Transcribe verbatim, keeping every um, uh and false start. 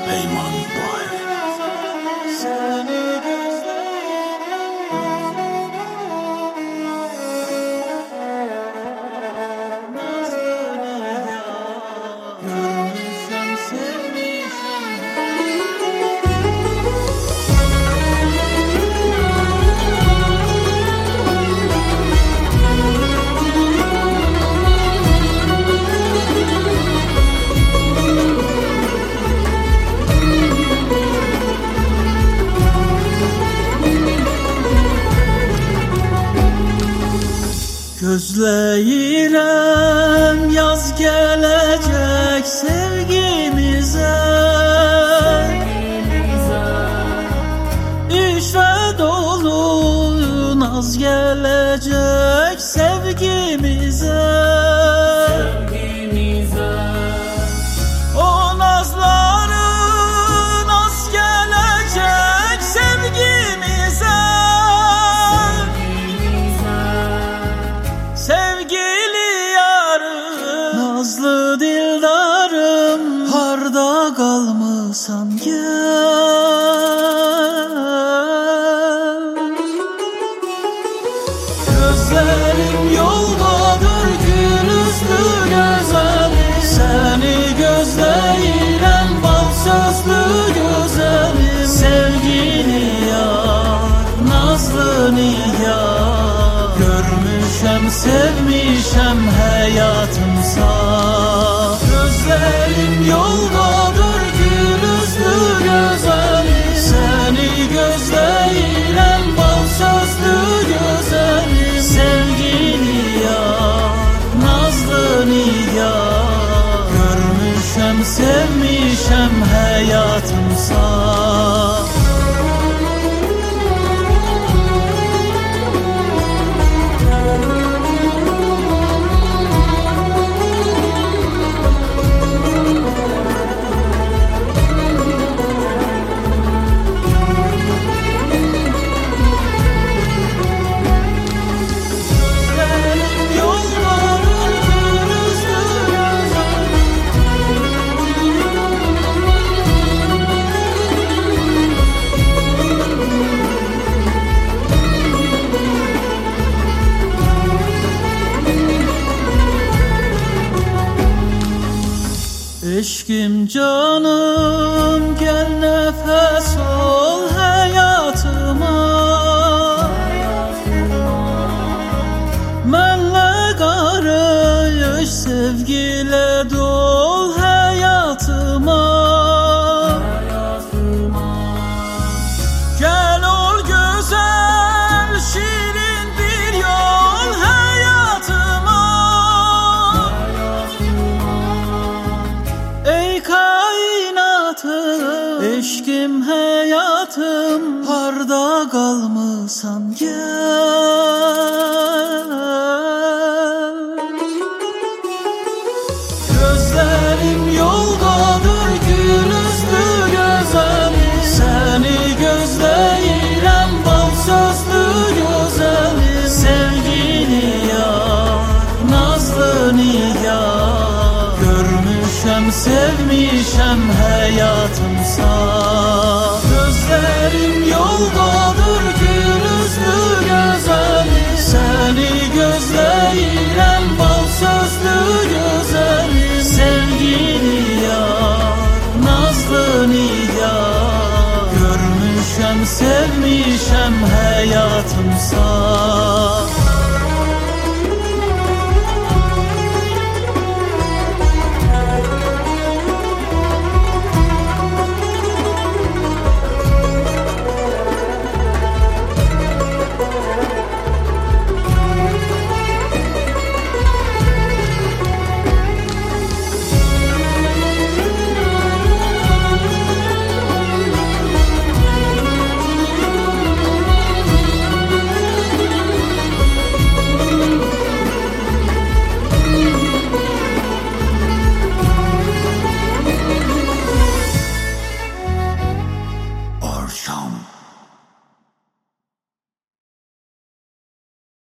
Peyman Boy. Seni gözleyirem yaz gelecek sevgimize, İşve dolu naz gelecek sevgimize. O nazların naz gelecek sevgimize. Sevgili yarım, nazlı dildarım, harda kalmışsan gel. Gözlerim yoldadır gül üstü güzelim, seni gözleyirem bal sözlü güzelim. Sevgili yar, nazlı niyar, görmüşem sevmişem hayatımsa. Gözlerim yoldadır gül üstü güzelim, seni gözleyirem bal sözlü güzelim. Sevgili yar, nazlı niyar, görmüşem sevmişem hayatımsa. Eşkim canım gel nefes ol hayatıma, benle karış sevgiyle dol hayatıma. Gel ol güzel şirin bir yol hayatıma. Ey kainatım, eşkim hayatım, harda kalmışsan gel. Gözlerim yoldadır gül üstü güzelim, seni gözleyirem bal sözlü güzelim. Sevgili yar, nazlı niyar, görmüşem sevmişem hayatımsa. Gözlerim yoldadır gül üstü güzelim, seni gözleyirem bal sözlü güzelim. Sevgili yar, nazlı niyar, görmüşem sevmişem hayatımsa.